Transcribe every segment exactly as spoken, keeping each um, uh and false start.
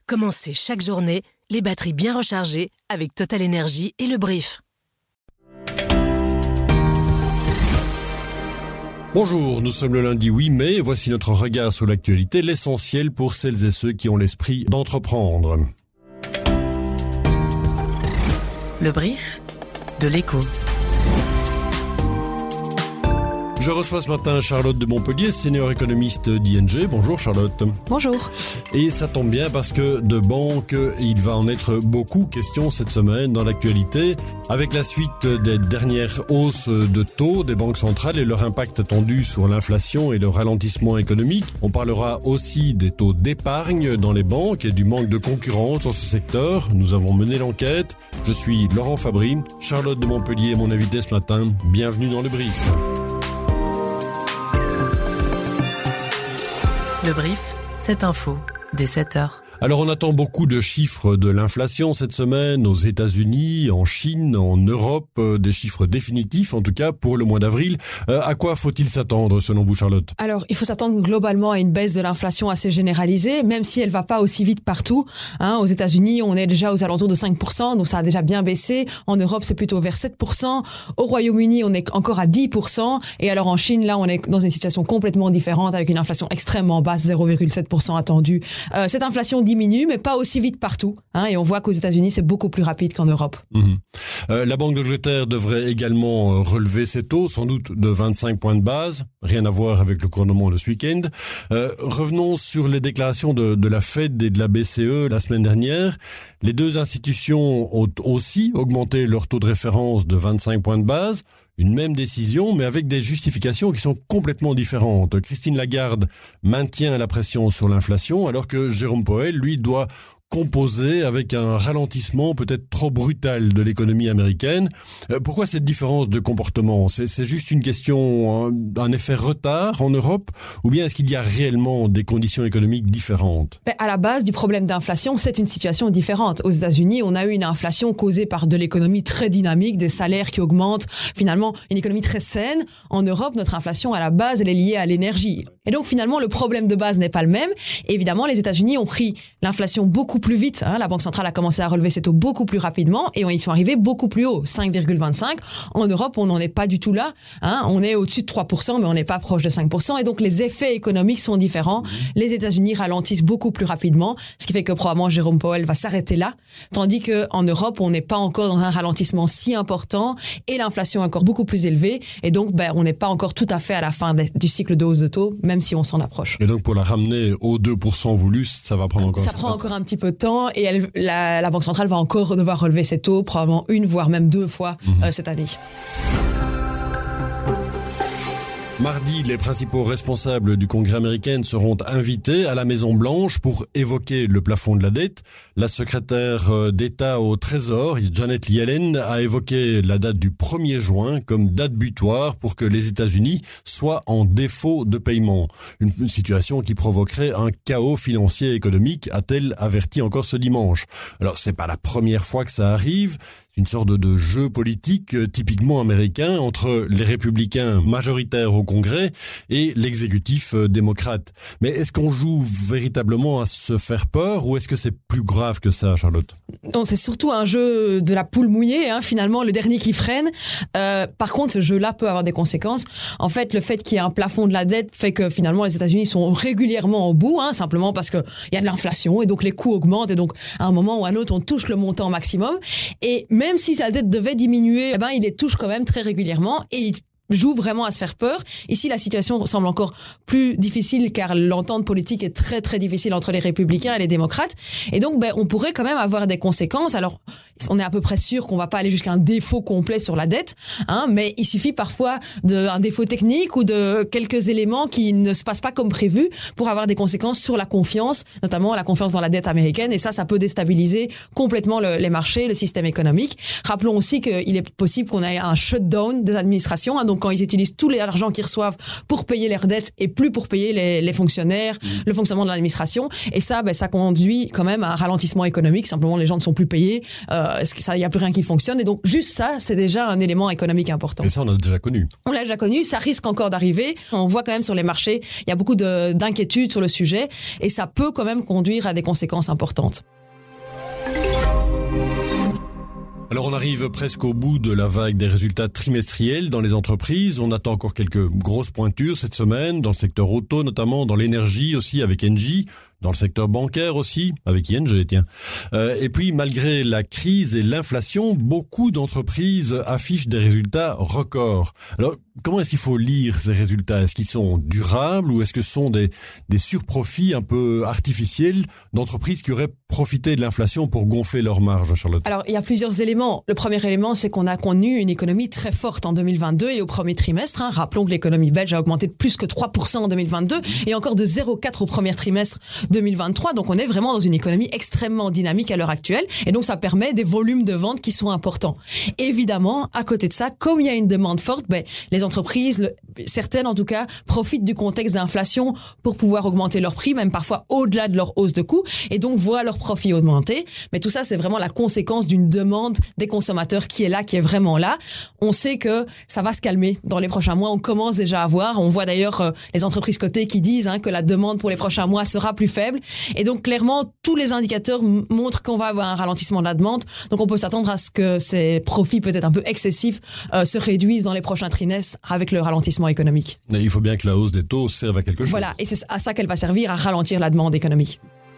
Commencez chaque journée les batteries bien rechargées avec Total Energy et le Brief. Bonjour, nous sommes le lundi huit mai et voici notre regard sur l'actualité, l'essentiel pour celles et ceux qui ont l'esprit d'entreprendre. Le Brief de l'Écho. Je reçois ce matin Charlotte de Montpellier, senior économiste d'I N G. Bonjour Charlotte. Bonjour. Et ça tombe bien parce que de banques, il va en être beaucoup question cette semaine dans l'actualité. Avec la suite des dernières hausses de taux des banques centrales et leur impact attendu sur l'inflation et le ralentissement économique, on parlera aussi des taux d'épargne dans les banques et du manque de concurrence dans ce secteur. Nous avons mené l'enquête. Je suis Laurent Fabry. Charlotte de Montpellier est mon invitée ce matin. Bienvenue dans le Brief. Le Brief, cette info, dès sept heures. Alors on attend beaucoup de chiffres de l'inflation cette semaine aux États-Unis, en Chine, en Europe, euh, des chiffres définitifs en tout cas pour le mois d'avril. Euh, à quoi faut-il s'attendre selon vous Charlotte ? Alors il faut s'attendre globalement à une baisse de l'inflation assez généralisée, même si elle va pas aussi vite partout. Hein, aux États-Unis on est déjà aux alentours de cinq pour cent, donc ça a déjà bien baissé. En Europe c'est plutôt vers sept pour cent. Au Royaume-Uni on est encore à dix pour cent. Et alors en Chine là on est dans une situation complètement différente avec une inflation extrêmement basse, zéro virgule sept pour cent attendue. Euh, cette inflation diminue, mais pas aussi vite partout. Hein, et on voit qu'aux États-Unis, c'est beaucoup plus rapide qu'en Europe. Mmh. Euh, la Banque d'Angleterre devrait également relever ses taux, sans doute de vingt-cinq points de base. Rien à voir avec le couronnement de ce week-end. Euh, revenons sur les déclarations de, de la Fed et de la B C E la semaine dernière. Les deux institutions ont aussi augmenté leur taux de référence de vingt-cinq points de base. Une même décision, mais avec des justifications qui sont complètement différentes. Christine Lagarde maintient la pression sur l'inflation, alors que Jérôme Powell, lui, doit composer avec un ralentissement peut-être trop brutal de l'économie américaine. Euh, pourquoi cette différence de comportement ? C'est, c'est juste une question, un, un effet retard en Europe, ou bien est-ce qu'il y a réellement des conditions économiques différentes ? Ben, à la base du problème d'inflation, c'est une situation différente. Aux États-Unis, on a eu une inflation causée par de l'économie très dynamique, des salaires qui augmentent, finalement une économie très saine. En Europe, notre inflation à la base, elle est liée à l'énergie. Et donc finalement, le problème de base n'est pas le même. Et évidemment, les États-Unis ont pris l'inflation beaucoup plus vite. Hein. La Banque centrale a commencé à relever ses taux beaucoup plus rapidement et ils sont arrivés beaucoup plus haut, cinq virgule vingt-cinq. En Europe, on n'en est pas du tout là. Hein. On est au-dessus de trois pour cent, mais on n'est pas proche de cinq pour cent. Et donc, les effets économiques sont différents. Les États-Unis ralentissent beaucoup plus rapidement, ce qui fait que probablement Jérôme Powell va s'arrêter là. Tandis qu'en Europe, on n'est pas encore dans un ralentissement si important et l'inflation est encore beaucoup plus élevée. Et donc, ben, on n'est pas encore tout à fait à la fin de, du cycle de hausse de taux, même si on s'en approche. Et donc, pour la ramener aux deux pour cent voulus, ça va prendre encore... Ça prend encore un petit peu de temps. Et elle, la, la Banque centrale va encore devoir relever ses taux, probablement une, voire même deux fois mmh. euh, cette année. Mardi, les principaux responsables du Congrès américain seront invités à la Maison-Blanche pour évoquer le plafond de la dette. La secrétaire d'État au Trésor, Janet Yellen, a évoqué la date du premier juin comme date butoir pour que les États-Unis soient en défaut de paiement. Une situation qui provoquerait un chaos financier et économique, a-t-elle averti encore ce dimanche. Alors, c'est pas la première fois que ça arrive. Une sorte de, de jeu politique euh, typiquement américain entre les républicains majoritaires au Congrès et l'exécutif euh, démocrate. Mais est-ce qu'on joue véritablement à se faire peur ou est-ce que c'est plus grave que ça, Charlotte ? Non, c'est surtout un jeu de la poule mouillée, hein, finalement, le dernier qui freine. Euh, par contre, ce jeu-là peut avoir des conséquences. En fait, le fait qu'il y ait un plafond de la dette fait que finalement les États-Unis sont régulièrement au bout, hein, simplement parce qu'il y a de l'inflation et donc les coûts augmentent et donc à un moment ou à un autre, on touche le montant maximum. Et même si sa dette devait diminuer, eh ben, il les touche quand même très régulièrement et il joue vraiment à se faire peur. Ici, la situation semble encore plus difficile car l'entente politique est très très difficile entre les républicains et les démocrates. Et donc, ben, on pourrait quand même avoir des conséquences. Alors, on est à peu près sûr qu'on va pas aller jusqu'à un défaut complet sur la dette, hein, mais il suffit parfois d'un défaut technique ou de quelques éléments qui ne se passent pas comme prévu pour avoir des conséquences sur la confiance, notamment la confiance dans la dette américaine. Et ça, ça peut déstabiliser complètement le, les marchés, le système économique. Rappelons aussi qu'il est possible qu'on ait un shutdown des administrations, hein, donc Donc, quand ils utilisent tout l'argent qu'ils reçoivent pour payer leurs dettes et plus pour payer les, les fonctionnaires, mmh. le fonctionnement de l'administration. Et ça, ben, ça conduit quand même à un ralentissement économique. Simplement, les gens ne sont plus payés. Euh, il n'y a plus rien qui fonctionne. Et donc, juste ça, c'est déjà un élément économique important. Et ça, on l'a déjà connu. On l'a déjà connu. Ça risque encore d'arriver. On voit quand même sur les marchés, il y a beaucoup de, d'inquiétudes sur le sujet. Et ça peut quand même conduire à des conséquences importantes. Alors on arrive presque au bout de la vague des résultats trimestriels dans les entreprises. On attend encore quelques grosses pointures cette semaine, dans le secteur auto notamment, dans l'énergie aussi avec Engie, dans le secteur bancaire aussi, avec I N G, tiens. Euh, et puis, malgré la crise et l'inflation, beaucoup d'entreprises affichent des résultats records. Alors, comment est-ce qu'il faut lire ces résultats? Est-ce qu'ils sont durables ou est-ce que ce sont des, des surprofits un peu artificiels d'entreprises qui auraient profité de l'inflation pour gonfler leurs marges, Charlotte? Alors, il y a plusieurs éléments. Le premier élément, c'est qu'on a connu une économie très forte en deux mille vingt-deux et au premier trimestre. Hein, rappelons que l'économie belge a augmenté de plus que trois pour cent en deux mille vingt-deux et encore de zéro virgule quatre au premier trimestre deux mille vingt-trois. Donc, on est vraiment dans une économie extrêmement dynamique à l'heure actuelle. Et donc, ça permet des volumes de ventes qui sont importants. Évidemment, à côté de ça, comme il y a une demande forte, ben, les entreprises, le, certaines en tout cas, profitent du contexte d'inflation pour pouvoir augmenter leurs prix, même parfois au-delà de leur hausse de coûts, et donc voient leurs profits augmenter. Mais tout ça, c'est vraiment la conséquence d'une demande des consommateurs qui est là, qui est vraiment là. On sait que ça va se calmer dans les prochains mois. On commence déjà à voir. On voit d'ailleurs euh, les entreprises cotées qui disent hein, que la demande pour les prochains mois sera plus faible. Et donc, clairement, tous les indicateurs m- montrent qu'on va avoir un ralentissement de la demande. Donc, on peut s'attendre à ce que ces profits peut-être un peu excessifs euh, se réduisent dans les prochains trimestres avec le ralentissement économique. Et il faut bien que la hausse des taux serve à quelque chose. Voilà, et c'est à ça qu'elle va servir, à ralentir la demande économique.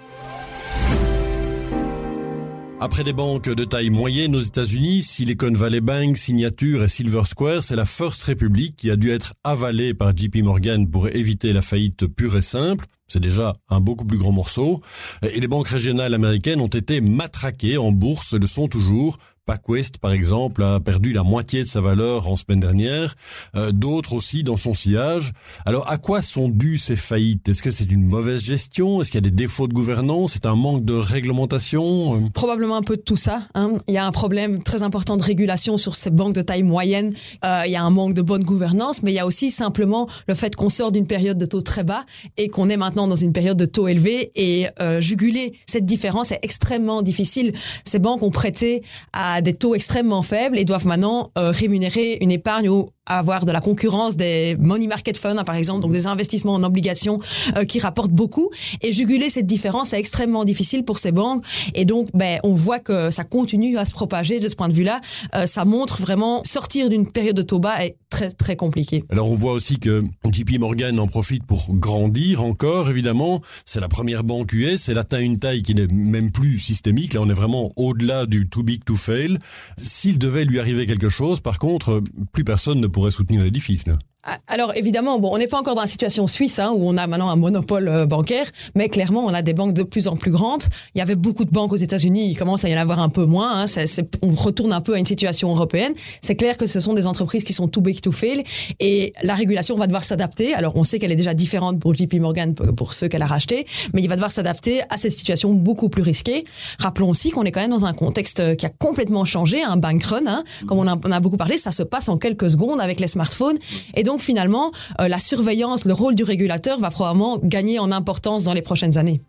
Après des banques de taille moyenne aux États-Unis, Silicon Valley Bank, Signature et Silver Square, c'est la First Republic qui a dû être avalée par J P Morgan pour éviter la faillite pure et simple. C'est déjà un beaucoup plus grand morceau. Et les banques régionales américaines ont été matraquées en bourse, le sont toujours. PacWest, par exemple, a perdu la moitié de sa valeur en semaine dernière. Euh, d'autres aussi dans son sillage. Alors, à quoi sont dues ces faillites? Est-ce que c'est une mauvaise gestion? Est-ce qu'il y a des défauts de gouvernance? C'est un manque de réglementation? Probablement un peu de tout ça. Hein. Il y a un problème très important de régulation sur ces banques de taille moyenne. Euh, il y a un manque de bonne gouvernance, mais il y a aussi simplement le fait qu'on sort d'une période de taux très bas et qu'on est maintenant dans une période de taux élevés. Et euh, juguler cette différence est extrêmement difficile. Ces banques ont prêté à des taux extrêmement faibles et doivent maintenant euh, rémunérer une épargne ou avoir de la concurrence des money market funds, hein, par exemple, donc des investissements en obligations euh, qui rapportent beaucoup. Et juguler cette différence est extrêmement difficile pour ces banques. Et donc, ben, on voit que ça continue à se propager de ce point de vue-là. Euh, ça montre vraiment sortir d'une période de taux bas est très, très compliqué. Alors, on voit aussi que J P Morgan en profite pour grandir encore, évidemment. C'est la première banque U S. Elle atteint une taille qui n'est même plus systémique. Là, on est vraiment au-delà du too big to fail. S'il devait lui arriver quelque chose, par contre, plus personne ne pourrait soutenir l'édifice, là. Alors évidemment, bon, on n'est pas encore dans la situation suisse hein, où on a maintenant un monopole euh, bancaire, mais clairement on a des banques de plus en plus grandes. Il y avait beaucoup de banques aux États-Unis, il commence à y en avoir un peu moins. Hein, c'est, c'est, on retourne un peu à une situation européenne. C'est clair que ce sont des entreprises qui sont too big to fail et la régulation va devoir s'adapter. Alors on sait qu'elle est déjà différente pour J P Morgan, pour ceux qu'elle a rachetés, mais il va devoir s'adapter à cette situation beaucoup plus risquée. Rappelons aussi qu'on est quand même dans un contexte qui a complètement changé, un bank run, hein, comme on a, on a beaucoup parlé, ça se passe en quelques secondes avec les smartphones et donc finalement, euh, la surveillance, le rôle du régulateur va probablement gagner en importance dans les prochaines années.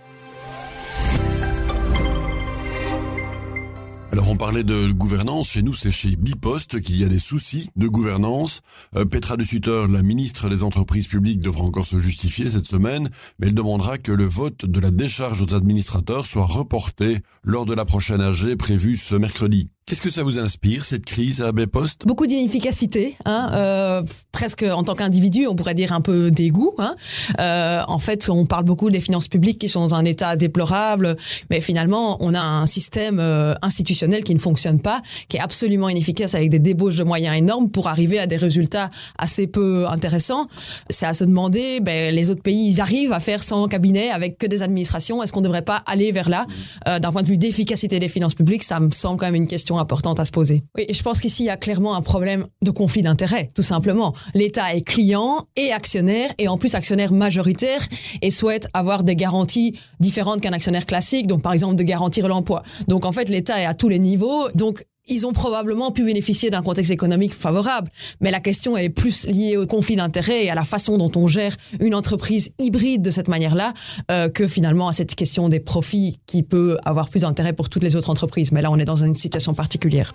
Alors on parlait de gouvernance, chez nous c'est chez Bipost qu'il y a des soucis de gouvernance. Euh, Petra de Sutter, la ministre des entreprises publiques, devra encore se justifier cette semaine, mais elle demandera que le vote de la décharge aux administrateurs soit reporté lors de la prochaine A G prévue ce mercredi. Qu'est-ce que ça vous inspire, cette crise à Bipost? Beaucoup d'inefficacité, hein, euh, presque en tant qu'individu, on pourrait dire un peu dégoût. Hein. Euh, en fait, on parle beaucoup des finances publiques qui sont dans un état déplorable, mais finalement, on a un système euh, institutionnel qui ne fonctionne pas, qui est absolument inefficace avec des débauches de moyens énormes pour arriver à des résultats assez peu intéressants. C'est à se demander, ben, les autres pays, ils arrivent à faire sans cabinet avec que des administrations. Est-ce qu'on ne devrait pas aller vers là? euh, D'un point de vue d'efficacité des finances publiques, ça me semble quand même une question importante à se poser. Oui, et je pense qu'ici, il y a clairement un problème de conflit d'intérêts, tout simplement. L'État est client et actionnaire, et en plus actionnaire majoritaire, et souhaite avoir des garanties différentes qu'un actionnaire classique, donc par exemple de garantir l'emploi. Donc en fait, l'État est à tous les niveaux, donc ils ont probablement pu bénéficier d'un contexte économique favorable. Mais la question, elle est plus liée au conflit d'intérêts et à la façon dont on gère une entreprise hybride de cette manière-là, euh, que finalement à cette question des profits qui peut avoir plus d'intérêt pour toutes les autres entreprises. Mais là, on est dans une situation particulière.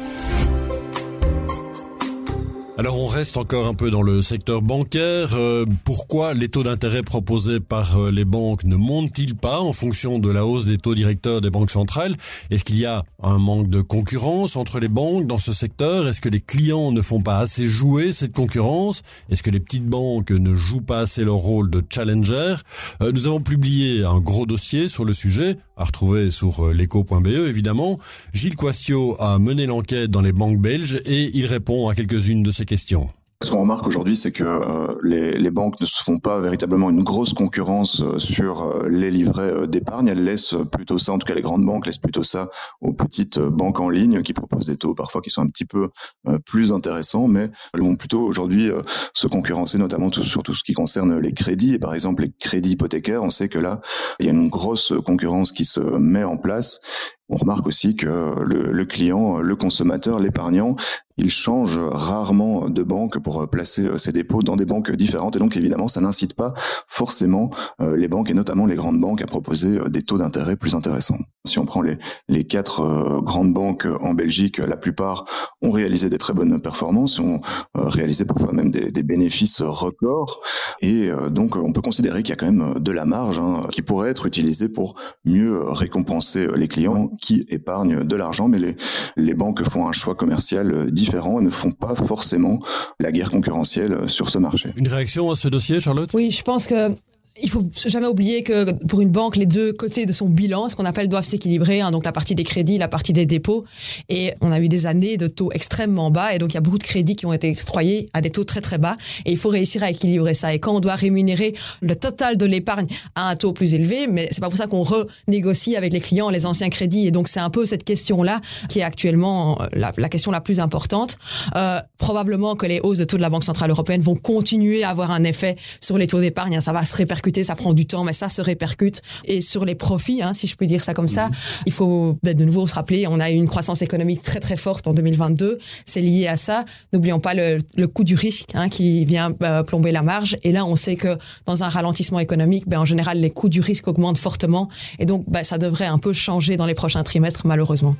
Alors on reste encore un peu dans le secteur bancaire. Euh, pourquoi les taux d'intérêt proposés par euh, les banques ne montent-ils pas en fonction de la hausse des taux directeurs des banques centrales? Est-ce qu'il y a un manque de concurrence entre les banques dans ce secteur? Est-ce que les clients ne font pas assez jouer cette concurrence? Est-ce que les petites banques ne jouent pas assez leur rôle de challenger? euh, Nous avons publié un gros dossier sur le sujet, à retrouver sur l'éco point b e évidemment. Gilles Quastio a mené l'enquête dans les banques belges et il répond à quelques-unes de ces questions. Ce qu'on remarque aujourd'hui, c'est que euh, les, les banques ne se font pas véritablement une grosse concurrence euh, sur euh, les livrets euh, d'épargne. Elles laissent plutôt ça, en tout cas les grandes banques laissent plutôt ça aux petites euh, banques en ligne qui proposent des taux parfois qui sont un petit peu euh, plus intéressants, mais elles vont plutôt aujourd'hui euh, se concurrencer notamment tout, sur tout ce qui concerne les crédits. Et par exemple, les crédits hypothécaires, on sait que là, il y a une grosse concurrence qui se met en place. On remarque aussi que le, le client, le consommateur, l'épargnant, il change rarement de banque pour placer ses dépôts dans des banques différentes. Et donc, évidemment, ça n'incite pas forcément les banques, et notamment les grandes banques, à proposer des taux d'intérêt plus intéressants. Si on prend les, les quatre grandes banques en Belgique, la plupart ont réalisé des très bonnes performances, ont réalisé parfois même des, des bénéfices records. Et donc, on peut considérer qu'il y a quand même de la marge hein, qui pourrait être utilisée pour mieux récompenser les clients qui épargnent de l'argent, mais les, les banques font un choix commercial différent et ne font pas forcément la guerre concurrentielle sur ce marché. Une réaction à ce dossier, Charlotte ? Oui, je pense que il faut jamais oublier que pour une banque, les deux côtés de son bilan, ce qu'on appelle, doivent s'équilibrer, hein, donc la partie des crédits, la partie des dépôts. Et on a eu des années de taux extrêmement bas, et donc il y a beaucoup de crédits qui ont été octroyés à des taux très très bas, et il faut réussir à équilibrer ça. Et quand on doit rémunérer le total de l'épargne à un taux plus élevé, mais c'est pas pour ça qu'on renégocie avec les clients les anciens crédits. Et donc c'est un peu cette question-là qui est actuellement la, la question la plus importante. Euh, probablement que les hausses de taux de la Banque Centrale Européenne vont continuer à avoir un effet sur les taux d'épargne. Ça va se répercuter. Ça prend du temps, mais ça se répercute. Et sur les profits, hein, si je peux dire ça comme ça, mmh. il faut de nouveau se rappeler, on a eu une croissance économique très très forte en deux mille vingt-deux. C'est lié à ça. N'oublions pas le, le coût du risque hein, qui vient euh, plomber la marge. Et là, on sait que dans un ralentissement économique, ben, en général, les coûts du risque augmentent fortement. Et donc, ben, ça devrait un peu changer dans les prochains trimestres, malheureusement.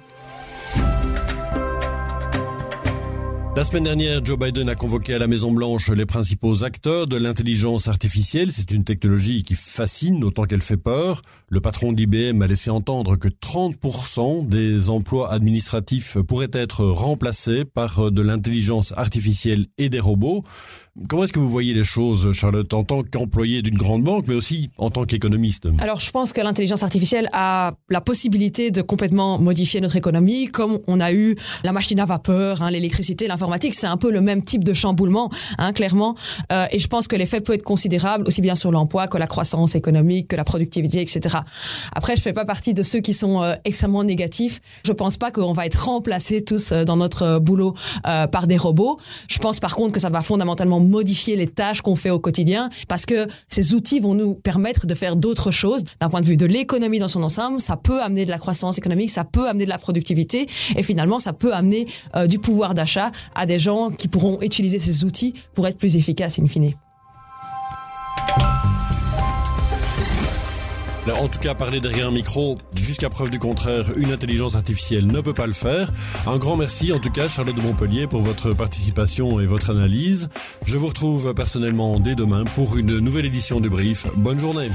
La semaine dernière, Joe Biden a convoqué à la Maison-Blanche les principaux acteurs de l'intelligence artificielle. C'est une technologie qui fascine autant qu'elle fait peur. Le patron d'I B M a laissé entendre que trente pour cent des emplois administratifs pourraient être remplacés par de l'intelligence artificielle et des robots. Comment est-ce que vous voyez les choses, Charlotte, en tant qu'employé d'une grande banque, mais aussi en tant qu'économiste ? Alors, je pense que l'intelligence artificielle a la possibilité de complètement modifier notre économie, comme on a eu la machine à vapeur, hein, l'électricité, l'informatique. C'est un peu le même type de chamboulement, hein, clairement. Euh, et je pense que l'effet peut être considérable, aussi bien sur l'emploi que la croissance économique, que la productivité, et cetera. Après, je fais pas partie de ceux qui sont euh, extrêmement négatifs. Je pense pas qu'on va être remplacés tous euh, dans notre euh, boulot euh, par des robots. Je pense par contre que ça va fondamentalement modifier les tâches qu'on fait au quotidien, parce que ces outils vont nous permettre de faire d'autres choses. D'un point de vue de l'économie dans son ensemble, ça peut amener de la croissance économique, ça peut amener de la productivité, et finalement, ça peut amener euh, du pouvoir d'achat à des gens qui pourront utiliser ces outils pour être plus efficaces in fine. En tout cas, parler derrière un micro, jusqu'à preuve du contraire, une intelligence artificielle ne peut pas le faire. Un grand merci, en tout cas, Charlotte de Montpellier, pour votre participation et votre analyse. Je vous retrouve personnellement dès demain pour une nouvelle édition du Brief. Bonne journée.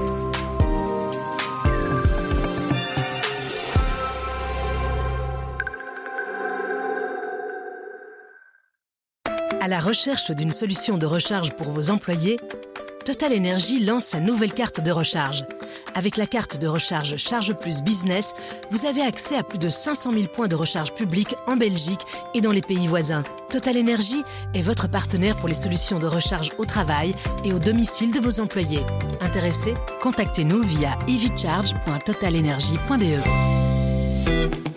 À la recherche d'une solution de recharge pour vos employés, Total Energy lance sa nouvelle carte de recharge. Avec la carte de recharge Charge Plus Business, vous avez accès à plus de cinq cent mille points de recharge publics en Belgique et dans les pays voisins. Total Energy est votre partenaire pour les solutions de recharge au travail et au domicile de vos employés. Intéressés ? Contactez-nous via e v charge point total energy point b e.